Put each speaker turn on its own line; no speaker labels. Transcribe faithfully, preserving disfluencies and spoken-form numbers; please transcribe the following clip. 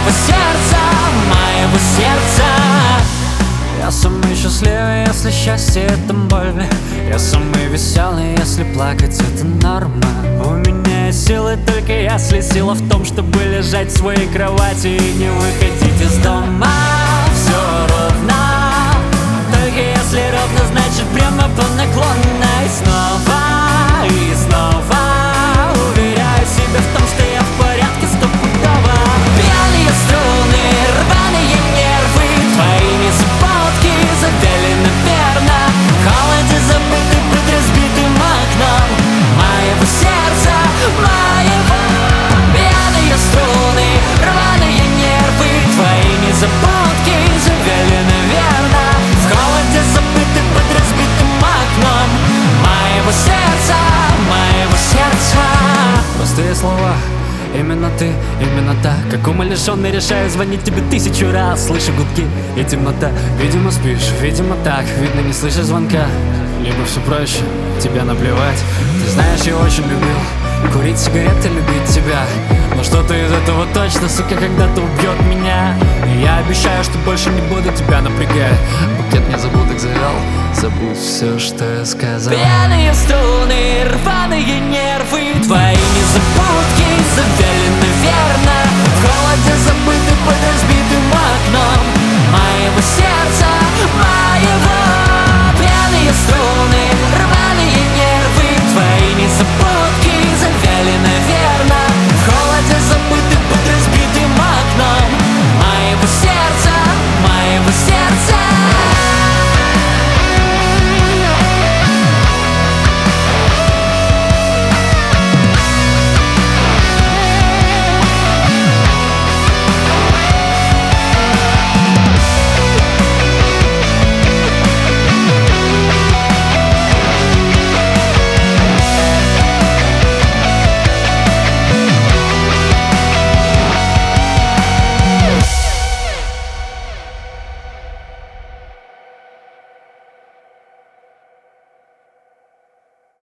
моего сердца, моего сердца. Я самый счастливый, если счастье это боль. Я самый веселый, если плакать это норма. У меня есть силы только если сила в том, чтобы лежать в своей кровати и не выходить из дома. Все ровно, только если ровно, значит прямо по наклонной. Снова и снова уверяю себя в том, что я в порядке стопудово. Пьяные струны, рваные нервы, твои незабудки завели, наверно, в холоде забыты под разбитым окном моего сердца, моего. Пьяные струны, рваные нервы, твои незабудки завели, наверно, в холоде забыты под разбитым окном моего сердца, моего сердца. Простые слова, именно ты, именно так. Как умалишенный решаю звонить тебе тысячу раз. Слышу гудки и темнота. Видимо спишь, видимо так. Видно не слышишь звонка. Либо все проще, тебе наплевать. Ты знаешь, я очень любил курить сигареты, любить тебя. Но что-то из этого точно, сука, когда-то убьет меня. И я обещаю, что больше не буду тебя напрягать. Букет незабудок завел, забудь все, что я сказал. Пьяные струны, рваные нервы, твои незабудки завели, наверно, в холоде забыты под разбитым окном моего сердца, моего.